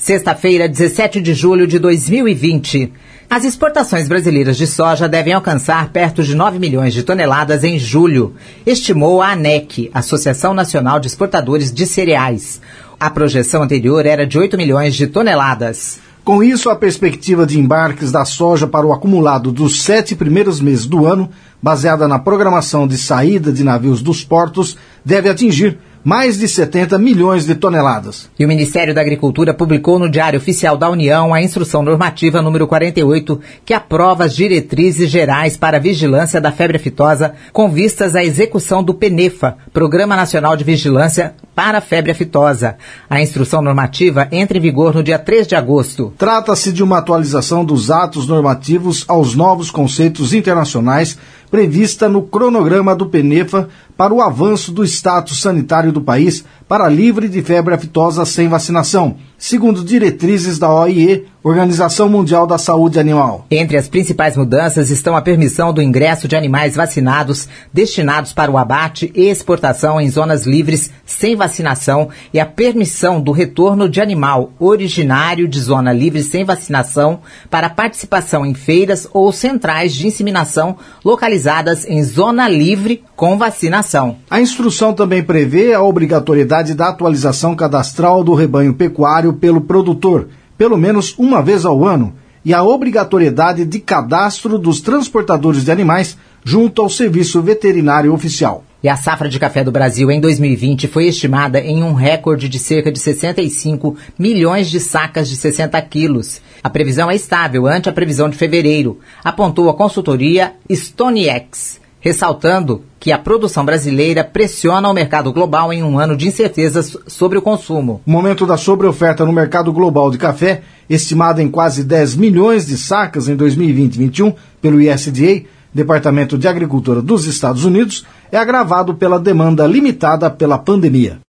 Sexta-feira, 17 de julho de 2020. As exportações brasileiras de soja devem alcançar perto de 9 milhões de toneladas em julho, estimou a ANEC, Associação Nacional de Exportadores de Cereais. A projeção anterior era de 8 milhões de toneladas. Com isso, a perspectiva de embarques da soja para o acumulado dos 7 primeiros meses do ano, baseada na programação de saída de navios dos portos, deve atingir mais de 70 milhões de toneladas. E o Ministério da Agricultura publicou no Diário Oficial da União a Instrução Normativa número 48, que aprova as diretrizes gerais para a vigilância da febre aftosa com vistas à execução do PNEFA, Programa Nacional de Vigilância para a Febre Aftosa. A instrução normativa entra em vigor no dia 3 de agosto. Trata-se de uma atualização dos atos normativos aos novos conceitos internacionais prevista no cronograma do PNEFA para o avanço do status sanitário do país para livre de febre aftosa sem vacinação, segundo diretrizes da OIE, Organização Mundial da Saúde Animal. Entre as principais mudanças estão a permissão do ingresso de animais vacinados destinados para o abate e exportação em zonas livres sem vacinação e a permissão do retorno de animal originário de zona livre sem vacinação para participação em feiras ou centrais de inseminação localizadas em zona livre com vacinação. A instrução também prevê a obrigatoriedade da atualização cadastral do rebanho pecuário pelo produtor, pelo menos uma vez ao ano, e a obrigatoriedade de cadastro dos transportadores de animais junto ao Serviço Veterinário Oficial. E a safra de café do Brasil em 2020 foi estimada em um recorde de cerca de 65 milhões de sacas de 60 quilos. A previsão é estável ante a previsão de fevereiro, apontou a consultoria StoneX, ressaltando que a produção brasileira pressiona o mercado global em um ano de incertezas sobre o consumo. O momento da sobreoferta no mercado global de café, estimada em quase 10 milhões de sacas em 2020-21 pelo USDA, Departamento de Agricultura dos Estados Unidos, é agravado pela demanda limitada pela pandemia.